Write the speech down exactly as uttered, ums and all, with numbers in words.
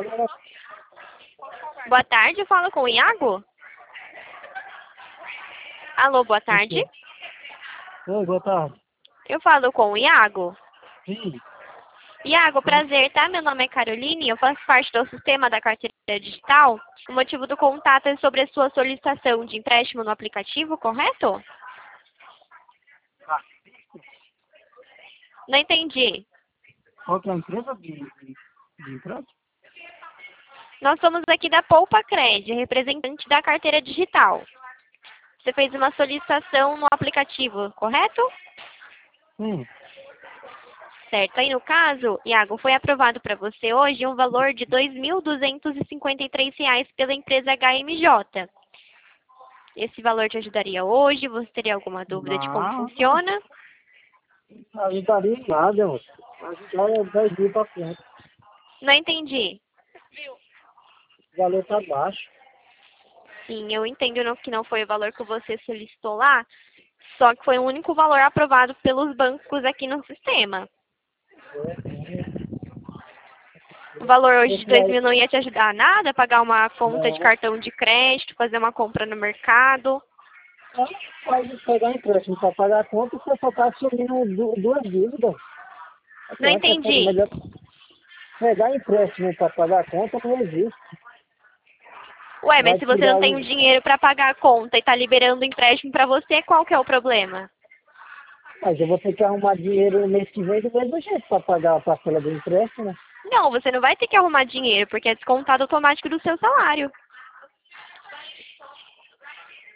Boa tarde, eu falo com o Iago? Alô, boa tarde. Oi, boa tarde. Eu falo com o Iago? Sim. Iago, prazer, tá? Meu nome é Caroline, eu faço parte do sistema da carteira digital. O motivo do contato é sobre a sua solicitação de empréstimo no aplicativo, correto? Não entendi. Qual que é a empresa de, de, de empréstimo? Nós somos aqui da Poupa Cred, representante da carteira digital. Você fez uma solicitação no aplicativo, correto? Sim. Certo. Aí, no caso, Iago, foi aprovado para você hoje um valor de dois mil duzentos e cinquenta e três reais pela empresa H M J. Esse valor te ajudaria hoje? Você teria alguma dúvida de como Não, funciona? não ajudaria em nada, moço. Ajudar é dez mil para frente. Não entendi. O valor tá baixo. Sim, eu entendo no- que não foi o valor que você solicitou lá, só que foi o único valor aprovado pelos bancos aqui no sistema. O valor hoje de Esse dois aí, mil não ia te ajudar a nada? Pagar uma conta de não. cartão de crédito, fazer uma compra no mercado? Não, pode pegar empréstimo para pagar a conta e você só está assumindo du- duas dívidas. Não Então, é entendi. melhor pegar empréstimo para pagar a conta não existe. Ué, mas Vai se você não tirar tem o o... dinheiro para pagar a conta e tá liberando o empréstimo para você, qual que é o problema? Mas eu vou ter que arrumar dinheiro no mês que vem do mesmo jeito para pagar a parcela do empréstimo. Não, você não vai ter que arrumar dinheiro, porque é descontado automático do seu salário.